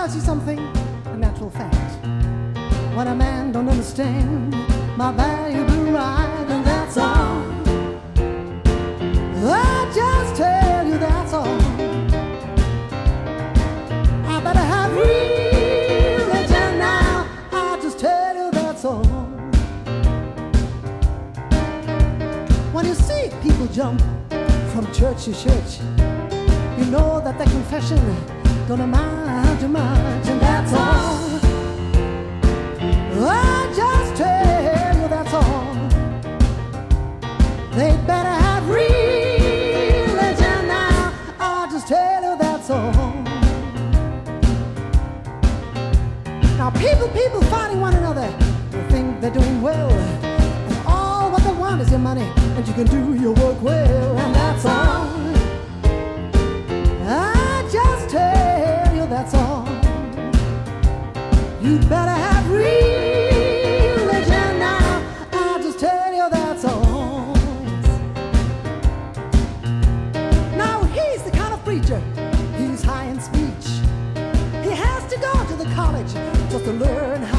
tells you something, a natural fact. When a man don't understand my valuable right, and that's all. I just tell you that's all. I better have religion now. I just tell you that's all. When you see people jump from church to church, you know that their confession don't amount to much, and that's all. I just tell you that's all. They better have religion now. I just tell you that's all. Now people fighting one another, they think they're doing well, and all what they want is your money, and you can do your work well, and that's all. I just tell you that's all. You'd better have religion now. I just tell you that's all. Now he's the kind of preacher, he's high in speech. He has to go to the college just to learn how